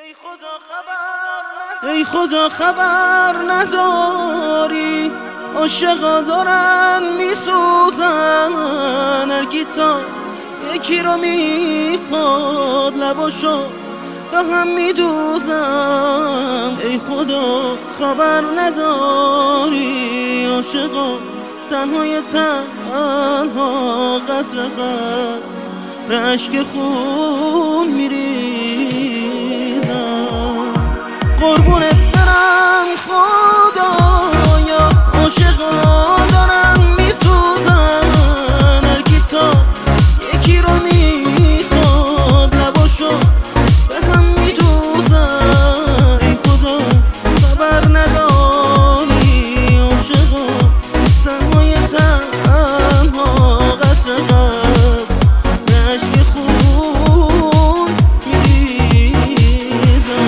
ای خدا خبر نداری عاشقا دارن میسوزن، هر کی تا یکی رو میخواد لباشو به هم میدوزن. ای خدا خبر نداری عاشقا تنهای تنها قطر قطر اشک خون میریزن. قربونت برم خدایا عاشقا دارن میسوزن، هر کی تا یکی رو میخواد لباشو به هم میدوزن. ای خدا خبر نداری عاشقا تنهای تنها قطر قطر اشک خون میریزن.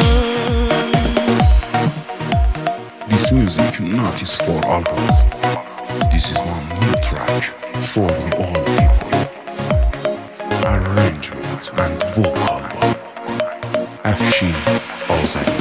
This music not is for alcohol. This is one new track for all people. Arrangement and vocal by Afshin Ozani.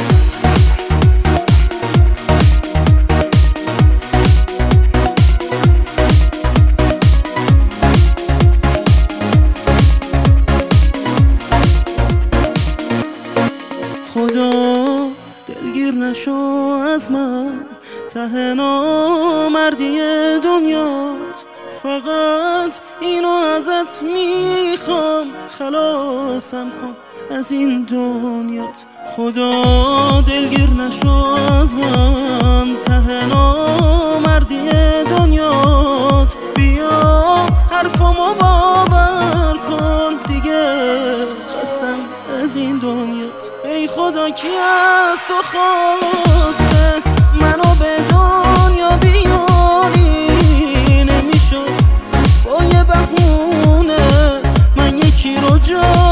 خدا دلگیر نشو از من، ته نامردی دنیات، فقط اینو ازت میخوام خلاصم کن از این دنیات. خدا دلگیر نشو از من، ته نامردی دنیات، بیا حرفمو باور کن دیگه خستم از این دنیات. ای خدا کی از تو خواسته منو به دنیا بیاری، نمیشد با یه بهونه من یکی رو جا